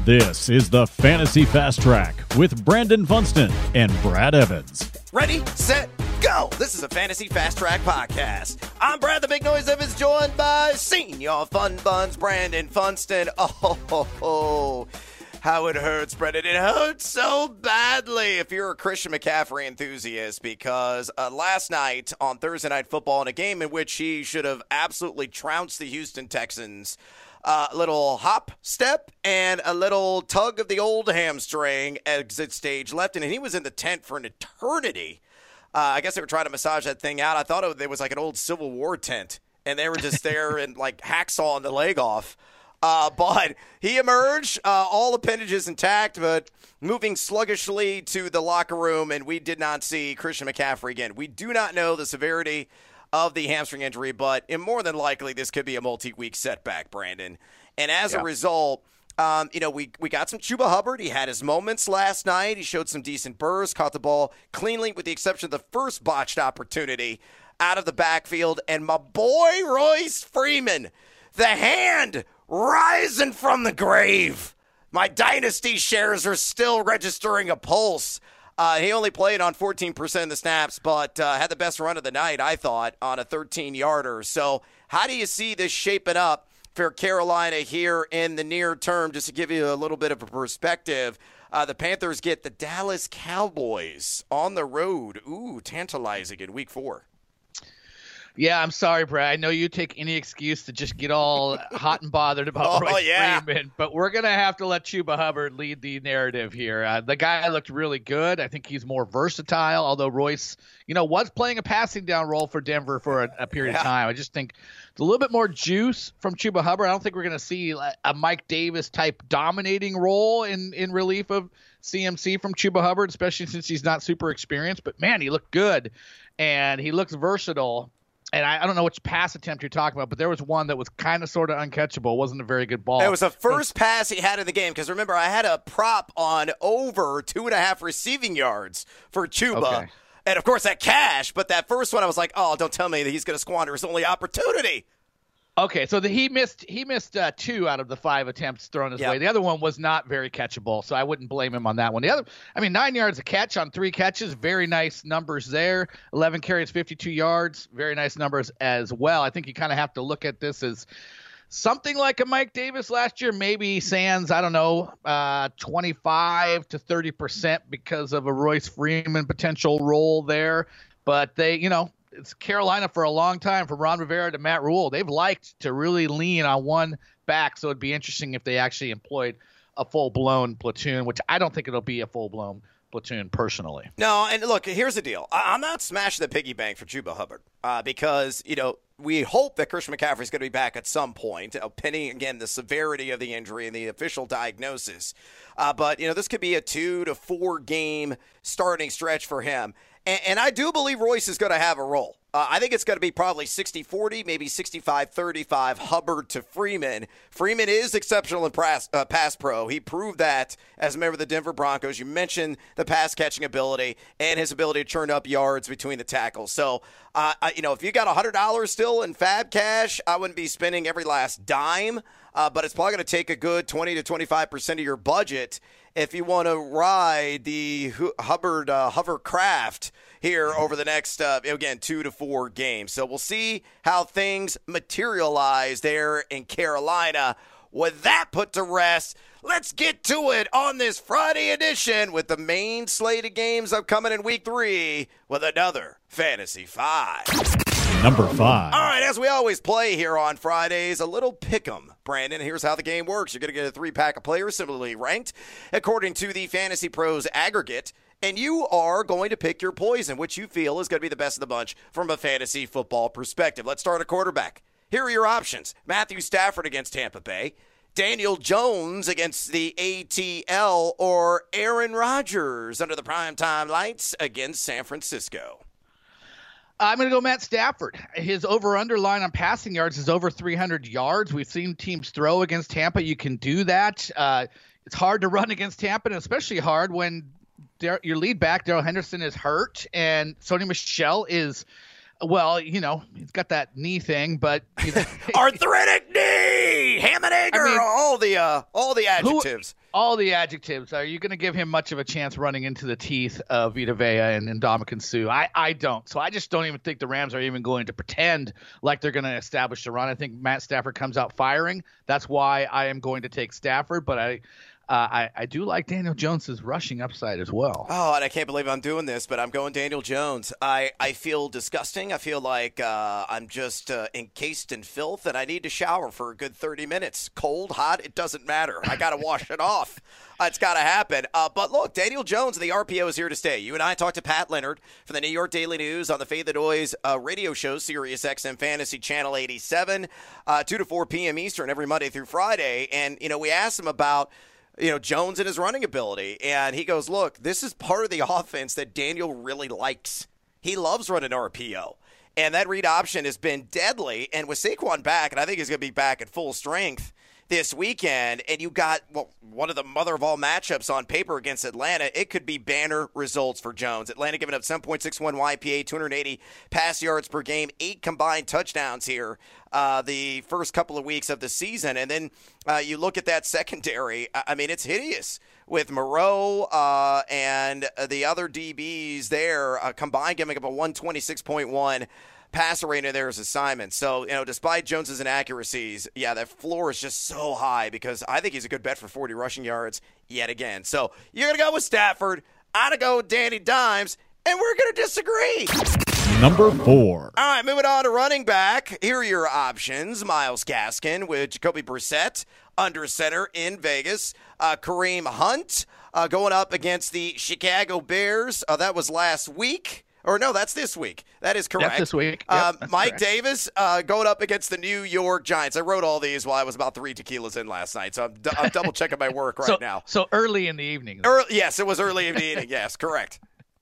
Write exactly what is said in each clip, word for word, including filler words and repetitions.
This is the Fantasy Fast Track with Brandon Funston and Brad Evans. Ready, set, go! This is a Fantasy Fast Track podcast. I'm Brad the Big Noise Evans, joined by Senior Fun Buns, Brandon Funston. Oh, ho, ho. How it hurts, Brandon. It hurts so badly if you're a Christian McCaffrey enthusiast, because uh, last night on Thursday Night Football, in a game in which he should have absolutely trounced the Houston Texans, a uh, little hop, step, and a little tug of the old hamstring exit stage left, and he was in the tent for an eternity. Uh, I guess they were trying to massage that thing out. I thought it, it was like an old Civil War tent, and they were just there and like hacksawing the leg off. Uh, but he emerged, uh, all appendages intact, but moving sluggishly to the locker room, and we did not see Christian McCaffrey again. We do not know the severity of the hamstring injury, but more than likely this could be a multi-week setback, Brandon. And as yeah. a result, um, you know, we, we got some Chuba Hubbard. He had his moments last night. He showed some decent bursts, caught the ball cleanly with the exception of the first botched opportunity out of the backfield. And my boy Royce Freeman, the hand rising from the grave. My dynasty shares are still registering a pulse. Uh, he only played on fourteen percent of the snaps, but uh, had the best run of the night, I thought, on a thirteen-yarder. So how do you see this shaping up for Carolina here in the near term? Just to give you a little bit of a perspective, uh, the Panthers get the Dallas Cowboys on the road. Ooh, tantalizing in week four. Yeah, I'm sorry, Brad. I know you take any excuse to just get all hot and bothered about oh, Royce yeah. Freeman, but we're going to have to let Chuba Hubbard lead the narrative here. Uh, the guy looked really good. I think he's more versatile, although Royce, you know, was playing a passing down role for Denver for a, a period yeah. of time. I just think it's a little bit more juice from Chuba Hubbard. I don't think we're going to see a Mike Davis-type dominating role in, in relief of C M C from Chuba Hubbard, especially since he's not super experienced. But, man, he looked good, and he looks versatile. And I, I don't know which pass attempt you're talking about, but there was one that was kind of sort of uncatchable. It wasn't a very good ball. It was the first pass he had in the game, because remember, I had a prop on over two and a half receiving yards for Chuba. Okay. And, of course, that cash, but that first one I was like, oh, don't tell me that he's going to squander his only opportunity. Okay, so the, he missed he missed uh, two out of the five attempts thrown his yep. way. The other one was not very catchable, so I wouldn't blame him on that one. The other, I mean, nine yards a catch on three catches, very nice numbers there. eleven carries, fifty-two yards, very nice numbers as well. I think you kind of have to look at this as something like a Mike Davis last year, maybe sans, I don't know, uh, twenty-five to thirty percent because of a Royce Freeman potential role there. But they, you know, it's Carolina for a long time, from Ron Rivera to Matt Rule. They've liked to really lean on one back, so it'd be interesting if they actually employed a full-blown platoon, which I don't think it'll be a full-blown platoon personally. No, and look, here's the deal. I'm not smashing the piggy bank for Chuba Hubbard uh, because, you know, we hope that Christian McCaffrey is going to be back at some point, uh, pending, again, the severity of the injury and the official diagnosis. Uh, but, you know, this could be a two to four game starting stretch for him. And, and I do believe Royce is going to have a role. Uh, I think it's going to be probably sixty forty, maybe sixty-five thirty-five Hubbard to Freeman. Freeman is exceptional in pass, uh, pass pro. He proved that as a member of the Denver Broncos. You mentioned the pass-catching ability and his ability to turn up yards between the tackles. So, uh, I, you know, if you got one hundred dollars still in Fab Cash, I wouldn't be spending every last dime. Uh, but it's probably going to take a good twenty to twenty-five percent of your budget if you want to ride the Hubbard uh, hovercraft here over the next, uh, again, two to four games. So we'll see how things materialize there in Carolina. With that put to rest, let's get to it on this Friday edition with the main slate of games upcoming in week three with another Fantasy Five. Number five. All right, as we always play here on Fridays, a little pick'em. Brandon, here's how the game works. You're going to get a three-pack of players similarly ranked according to the Fantasy Pros aggregate, and you are going to pick your poison, which you feel is going to be the best of the bunch from a fantasy football perspective. Let's start at quarterback. Here are your options. Matthew Stafford against Tampa Bay, Daniel Jones against the A T L, or Aaron Rodgers under the primetime lights against San Francisco. I'm going to go Matt Stafford. His over-under line on passing yards is over three hundred yards. We've seen teams throw against Tampa. You can do that. Uh, it's hard to run against Tampa, and especially hard when your lead back, Darrell Henderson, is hurt, and Sony Michel is, well, you know, he's got that knee thing, but... Arthritic knee! Ham and Haymaker, I mean, all the uh, all the adjectives. Who, all the adjectives. Are you going to give him much of a chance running into the teeth of Vita Vea and Ndamukong Suh? I, I don't. So I just don't even think the Rams are even going to pretend like they're going to establish a run. I think Matt Stafford comes out firing. That's why I am going to take Stafford, but I – Uh, I, I do like Daniel Jones's rushing upside as well. Oh, and I can't believe I'm doing this, but I'm going Daniel Jones. I, I feel disgusting. I feel like uh, I'm just uh, encased in filth, and I need to shower for a good thirty minutes. Cold, hot, it doesn't matter. I got to wash it off. Uh, it's got to happen. Uh, but look, Daniel Jones, the R P O is here to stay. You and I talked to Pat Leonard from the New York Daily News on the Faith of Noise uh, radio show, Sirius X M Fantasy Channel eighty-seven, uh, two to four p.m. Eastern every Monday through Friday. And, you know, we asked him about you know, Jones and his running ability. And he goes, look, this is part of the offense that Daniel really likes. He loves running R P O. And that read option has been deadly. And with Saquon back, and I think he's going to be back at full strength this weekend, and you got well, one of the mother of all matchups on paper against Atlanta, it could be banner results for Jones. Atlanta giving up seven point six one Y P A, two hundred eighty pass yards per game, eight combined touchdowns here uh, the first couple of weeks of the season. And then uh, you look at that secondary, I mean, it's hideous with Moreau uh, and the other D Bs there uh, combined giving up a one twenty-six point one passer rating there as assignment. So, you know, despite Jones's inaccuracies, yeah, that floor is just so high because I think he's a good bet for forty rushing yards yet again. So you're going to go with Stafford. I'm going to go with Danny Dimes, and we're going to disagree. Number four. All right, moving on to running back. Here are your options. Myles Gaskin with Jacoby Brissett under center in Vegas. Uh, Kareem Hunt uh, going up against the Chicago Bears. Uh, that was last week. Or no, that's this week. That is correct. That's this week. Yep, uh, that's Mike correct. Davis uh, going up against the New York Giants. I wrote all these while I was about three tequilas in last night, so I'm, d- I'm double checking my work right so, now. So early in the evening. Early, yes, it was early in the evening. Yes, correct.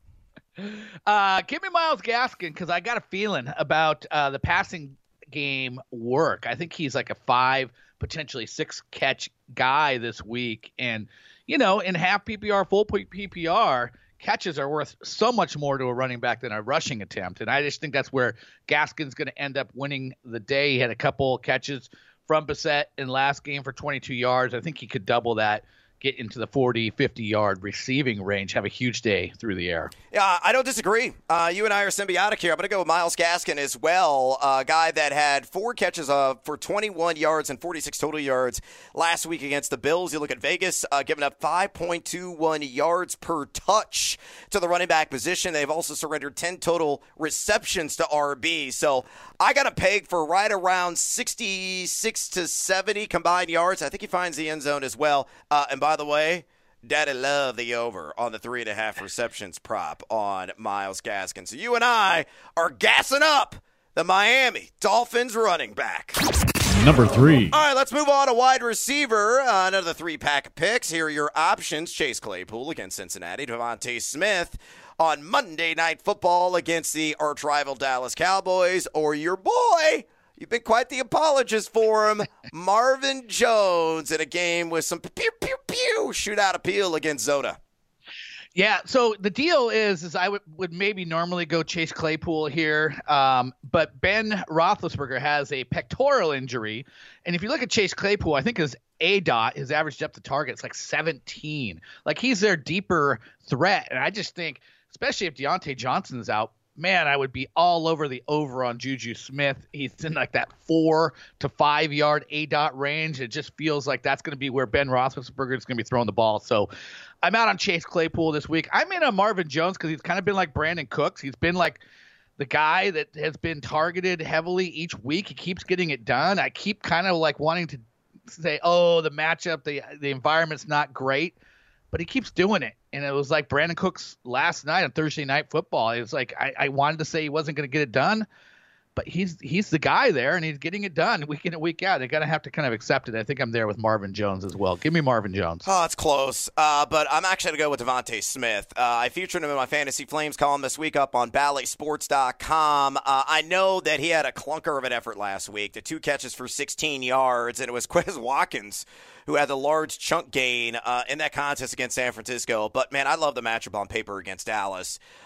Uh, give me Myles Gaskin because I got a feeling about uh, the passing game work. I think he's like a five, potentially six catch guy this week. And, you know, in half P P R, full P P R, catches are worth so much more to a running back than a rushing attempt. And I just think that's where Gaskin's going to end up winning the day. He had a couple catches from Brissett in last game for twenty-two yards. I think he could double that, get into the forty, fifty-yard receiving range, have a huge day through the air. Yeah, I don't disagree. Uh, you and I are symbiotic here. I'm going to go with Myles Gaskin as well, a guy that had four catches uh, for twenty-one yards and forty-six total yards last week against the Bills. You look at Vegas, uh, giving up five point two one yards per touch to the running back position. They've also surrendered ten total receptions to R B. So I got a peg for right around sixty-six to seventy combined yards. I think he finds the end zone as well. Uh, and by the way, Daddy love the over on the three and a half receptions prop on Myles Gaskin. So you and I are gassing up the Miami Dolphins running back. Number three. All right, let's move on to wide receiver. Uh, another three-pack of picks. Here are your options. Chase Claypool against Cincinnati. Devontae Smith on Monday Night Football against the arch-rival Dallas Cowboys. Or your boy, you've been quite the apologist for him, Marvin Jones in a game with some pew-pew-pew shootout appeal against Zona. Yeah, so the deal is, is I would, would maybe normally go Chase Claypool here, um, but Ben Roethlisberger has a pectoral injury, and if you look at Chase Claypool, I think his A D O T, his average depth of target, is like seventeen. Like, he's their deeper threat, and I just think, especially if Deontay Johnson's out, man, I would be all over the over on Juju Smith. He's in like that four to five yard A D O T range. It just feels like that's going to be where Ben Roethlisberger is going to be throwing the ball. So I'm out on Chase Claypool this week. I'm in on Marvin Jones because he's kind of been like Brandon Cooks. He's been like the guy that has been targeted heavily each week. He keeps getting it done. I keep kind of like wanting to say, oh, the matchup, the the environment's not great. But he keeps doing it. And it was like Brandon Cooks last night on Thursday Night Football. It was like I, I wanted to say he wasn't going to get it done, but he's he's the guy there, and he's getting it done week in and week out. They're going to have to kind of accept it. I think I'm there with Marvin Jones as well. Give me Marvin Jones. Oh, it's close, uh, but I'm actually going to go with Devontae Smith. Uh, I featured him in my Fantasy Flames column this week up on Bally Sports dot com. Uh, I know that he had a clunker of an effort last week, the two catches for sixteen yards, and it was Quez Watkins who had the large chunk gain uh, in that contest against San Francisco. But, man, I love the matchup on paper against Dallas.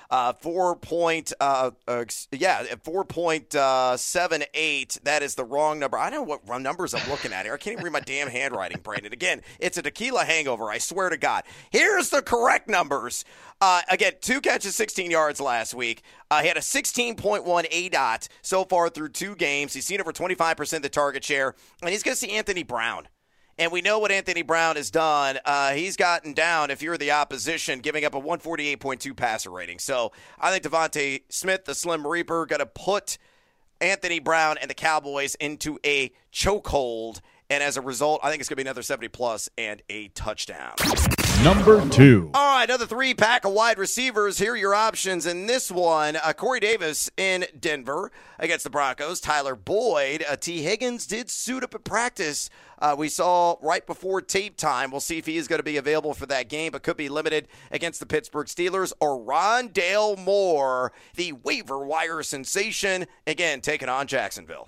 Uh, four point, uh, uh, yeah, four point seven eight. That is the wrong number. I don't know what numbers I'm looking at here. I can't even read my damn handwriting, Brandon. Again, it's a tequila hangover. I swear to God. Here's the correct numbers. Uh, again, two catches, sixteen yards last week. Uh, he had a sixteen point one A D O T so far through two games. He's seen over twenty-five percent of the target share, and he's going to see Anthony Brown. And we know what Anthony Brown has done. Uh, he's gotten down, if you're the opposition, giving up a one forty-eight point two passer rating. So I think Devontae Smith, the Slim Reaper, going to put Anthony Brown and the Cowboys into a chokehold. And as a result, I think it's going to be another seventy plus and a touchdown. Number two. All right, another three pack of wide receivers. Here are your options in this one. Uh, Corey Davis in Denver against the Broncos. Tyler Boyd. Uh, T. Higgins did suit up at practice. Uh, we saw right before tape time. We'll see if he is going to be available for that game, but could be limited against the Pittsburgh Steelers. Or Rondale Moore, the waiver wire sensation, again, taking on Jacksonville.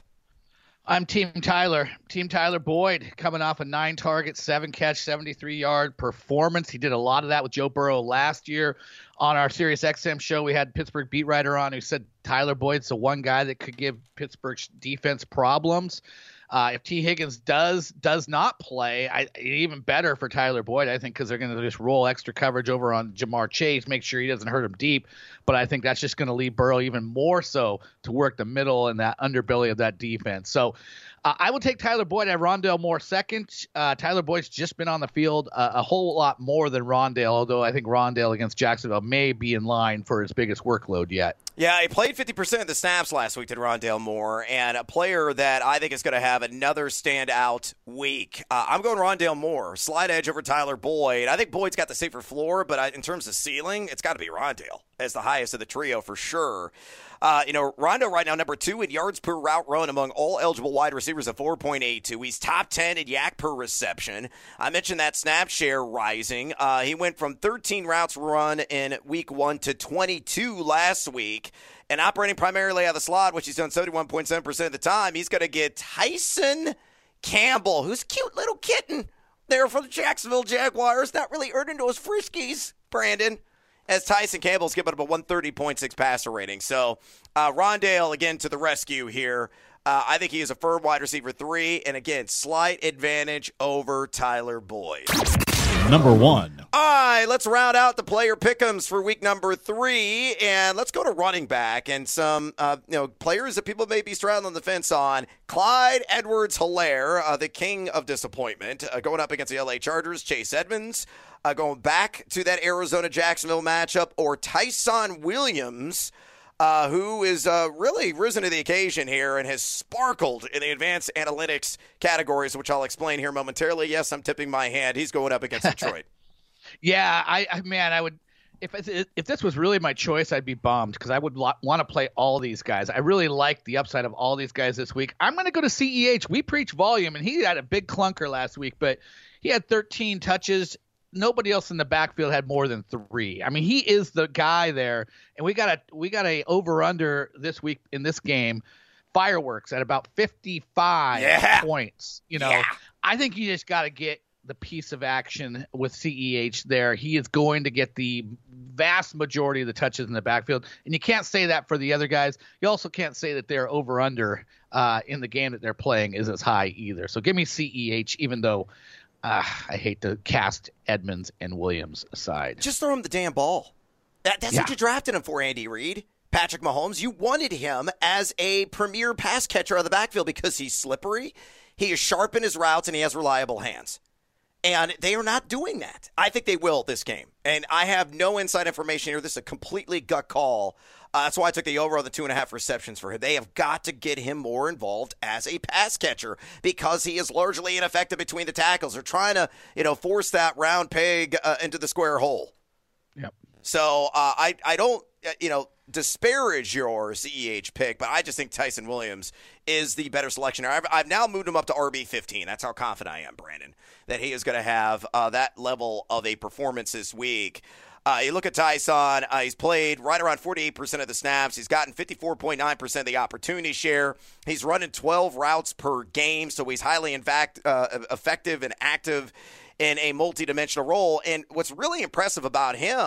I'm Team Tyler. Team Tyler Boyd coming off a nine target, seven catch, seventy-three yard performance. He did a lot of that with Joe Burrow last year. On our Sirius X M show, we had Pittsburgh beat writer on who said Tyler Boyd's the one guy that could give Pittsburgh's defense problems. Uh, if T. Higgins does does not play, I, even better for Tyler Boyd, I think, because they're going to just roll extra coverage over on Jamar Chase, make sure he doesn't hurt him deep. But I think that's just going to leave Burrow even more so to work the middle and that underbelly of that defense. So uh, I will take Tyler Boyd. I have Rondale Moore second. Uh, Tyler Boyd's just been on the field uh, a whole lot more than Rondale, although I think Rondale against Jacksonville may be in line for his biggest workload yet. Yeah, he played fifty percent of the snaps last week, did Rondale Moore, and a player that I think is going to have another standout week. Uh, I'm going Rondale Moore, slide edge over Tyler Boyd. I think Boyd's got the safer floor, but I, in terms of ceiling, it's got to be Rondale as the highest of the trio for sure. Uh, you know, Rondo right now number two in yards per route run among all eligible wide receivers at four point eight two. He's top ten in yak per reception. I mentioned that snap share rising. Uh, he went from thirteen routes run in week one to twenty-two last week. And operating primarily out of the slot, which he's done seventy-one point seven percent of the time, he's going to get Tyson Campbell, who's a cute little kitten there for the Jacksonville Jaguars. Not really earning those friskies, Brandon, as Tyson Campbell's giving up a one thirty point six passer rating. So uh, Rondale, again, to the rescue here. Uh, I think he is a firm wide receiver three, and again, slight advantage over Tyler Boyd. Number one. All right, let's round out the player pick'ems for week number three, and let's go to running back and some uh, you know players that people may be straddling the fence on. Clyde Edwards-Helaire, uh, the king of disappointment, uh, going up against the L A Chargers. Chase Edmonds uh, going back to that Arizona-Jacksonville matchup, or Tyson Williams, Uh, who is uh, really risen to the occasion here and has sparkled in the advanced analytics categories, which I'll explain here momentarily. Yes, I'm tipping my hand. He's going up against Detroit. yeah, I, I man, I would if if this was really my choice, I'd be bummed because I would lo- want to play all these guys. I really like the upside of all these guys this week. I'm going to go to C E H. We preach volume, and he had a big clunker last week, but he had thirteen touches. Nobody else in the backfield had more than three. I mean, he is the guy there, and we got a we got a over under this week in this game, fireworks at about fifty-five yeah. points. You know, yeah. I think you just got to get the piece of action with C E H there. He is going to get the vast majority of the touches in the backfield, and you can't say that for the other guys. You also can't say that their over under uh, in the game that they're playing is as high either. So give me C E H, even though. Uh, I hate to cast Edmonds and Williams aside. Just throw him the damn ball. That, that's yeah. what you drafted him for, Andy Reid. Patrick Mahomes, you wanted him as a premier pass catcher out of the backfield because he's slippery, he is sharp in his routes, and he has reliable hands. And they are not doing that. I think they will this game. And I have no inside information here. This is a completely gut call. Uh, that's why I took the over on the two and a half receptions for him. They have got to get him more involved as a pass catcher because he is largely ineffective between the tackles. They're trying to, you know, force that round peg uh, into the square hole. Yep. So uh, I I don't you know disparage your C E H pick, but I just think Tyson Williams is the better selection. I've, I've now moved him up to R B fifteen. That's how confident I am, Brandon, that he is going to have uh, that level of a performance this week. Uh, you look at Tyson, uh, he's played right around forty-eight percent of the snaps. He's gotten fifty-four point nine percent of the opportunity share. He's running twelve routes per game, so he's highly in fact, uh, effective and active in a multidimensional role. And what's really impressive about him,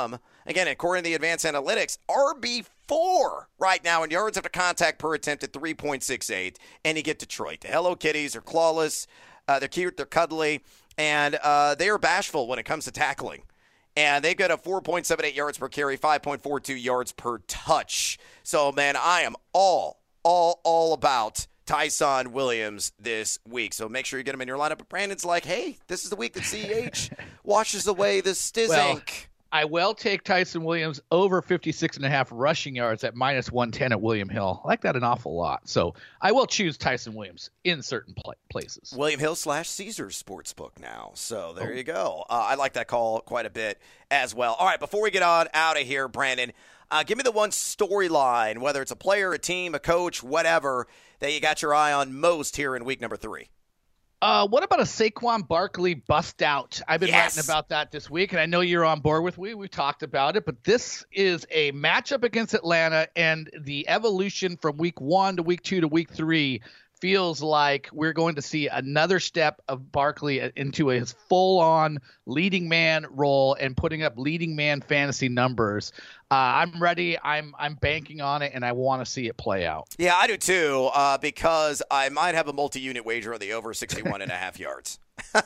again, according to the advanced analytics, R B four right now in yards after contact per attempt at three point six eight. And you get Detroit. The Hello Kitties are clawless. Uh, they're cute. They're cuddly. And uh, they are bashful when it comes to tackling. And they've got a four point seven eight yards per carry, five point four two yards per touch. So, man, I am all, all, all about Tyson Williams this week. So make sure you get him in your lineup. But Brandon's like, hey, this is the week that C H washes away the Stizzink. Well, I will take Tyson Williams over fifty-six and a half rushing yards at minus one ten at William Hill. I like that an awful lot. So I will choose Tyson Williams in certain pl- places. William Hill slash Caesars Sportsbook now. So there oh. you go. Uh, I like that call quite a bit as well. All right, before we get on out of here, Brandon, uh, give me the one storyline, whether it's a player, a team, a coach, whatever, that you got your eye on most here in week number three. Uh, what about a Saquon Barkley bust out? I've been yes. writing about that this week, and I know you're on board with me. We talked about it, but this is a matchup against Atlanta, and the evolution from week one to week two to week three feels like we're going to see another step of Barkley into his full-on leading man role and putting up leading man fantasy numbers. Uh, I'm ready. I'm I'm banking on it, and I want to see it play out. Yeah, I do too, uh, because I might have a multi-unit wager on the over sixty-one and a half yards.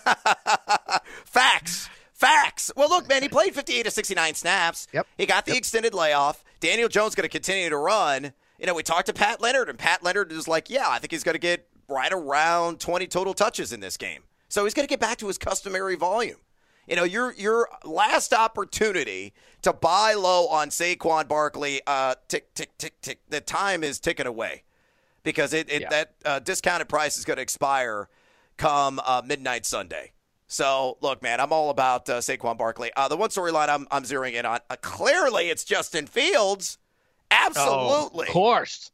Facts. Facts. Well, look, man, he played fifty-eight to sixty-nine snaps. Yep. He got the yep. extended layoff. Daniel Jones going to continue to run. You know, we talked to Pat Leonard, and Pat Leonard is like, yeah, I think he's going to get right around twenty total touches in this game. So he's going to get back to his customary volume. You know, your your last opportunity to buy low on Saquon Barkley, uh, tick, tick, tick, tick. The time is ticking away because it, it yeah. that uh, discounted price is going to expire come uh, midnight Sunday. So, look, man, I'm all about uh, Saquon Barkley. Uh, the one storyline I'm, I'm zeroing in on, uh, clearly it's Justin Fields. Absolutely. Oh, of course.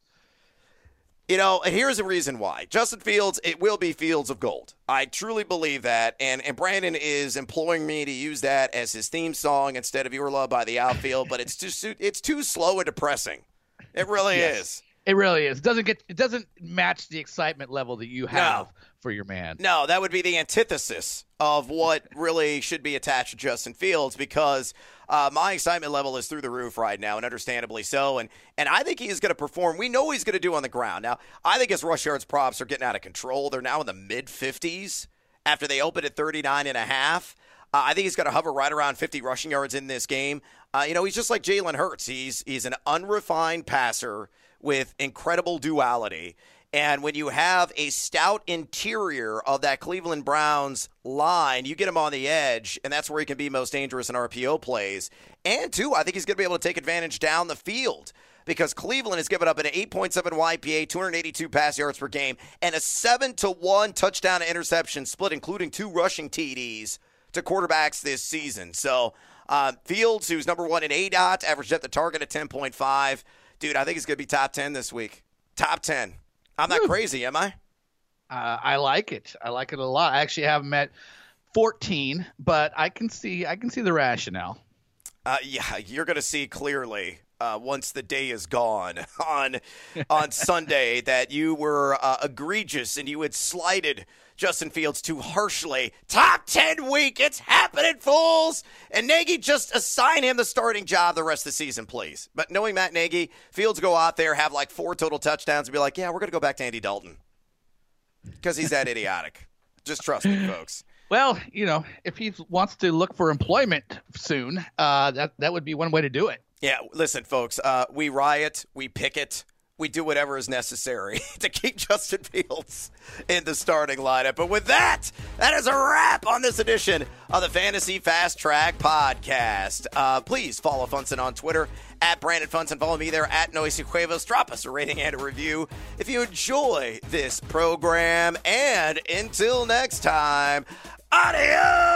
You know, and here's the reason why. Justin Fields, it will be Fields of Gold. I truly believe that, and, and Brandon is imploring me to use that as his theme song instead of Your Love by the Outfield, but it's too it's too slow and depressing. It really yes. is. It really is. It doesn't get it doesn't match the excitement level that you have no. for your man. No, that would be the antithesis of what really should be attached to Justin Fields, because uh, my excitement level is through the roof right now, and understandably so. And and I think he's going to perform. We know what he's going to do on the ground. Now, I think his rush yards props are getting out of control. They're now in the mid fifties after they opened at thirty-nine and a half. Uh, I think he's going to hover right around fifty rushing yards in this game. Uh, you know, he's just like Jalen Hurts. He's he's an unrefined passer with incredible duality. And when you have a stout interior of that Cleveland Browns line, you get him on the edge, and that's where he can be most dangerous in R P O plays. And, two, I think he's going to be able to take advantage down the field, because Cleveland has given up an eight point seven Y P A, two hundred eighty-two pass yards per game, and a seven to one touchdown to interception split, including two rushing T Ds to quarterbacks this season. So, uh, Fields, who's number one in A D O T, averaged at the target at ten point five. Dude, I think he's going to be top ten this week. Top ten. I'm not Woo. crazy, am I? Uh, I like it. I like it a lot. I actually have him at fourteen, but I can see I can see the rationale. Uh, yeah, you're going to see clearly uh, once the day is gone on on Sunday that you were uh, egregious and you had slighted Justin Fields too harshly. Top ten week, it's happening, fools! And Nagy, just assign him the starting job the rest of the season, please. But knowing Matt Nagy, Fields go out there, have like four total touchdowns, and be like, yeah, we're going to go back to Andy Dalton. Because he's that idiotic. Just trust me, folks. Well, you know, if he wants to look for employment soon, uh, that, that would be one way to do it. Yeah, listen, folks, uh, we riot, we picket. We do whatever is necessary to keep Justin Fields in the starting lineup. But with that, that is a wrap on this edition of the Fantasy Fast Track Podcast. Uh, please follow Funson on Twitter, at Brandon Funson. Follow me there, at Noisy Cuevas. Drop us a rating and a review if you enjoy this program. And until next time, adios!